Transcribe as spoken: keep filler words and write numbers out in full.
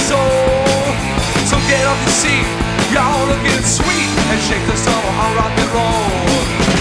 soul. So get off your seat, y'all looking sweet, and shake the summer on rock and roll.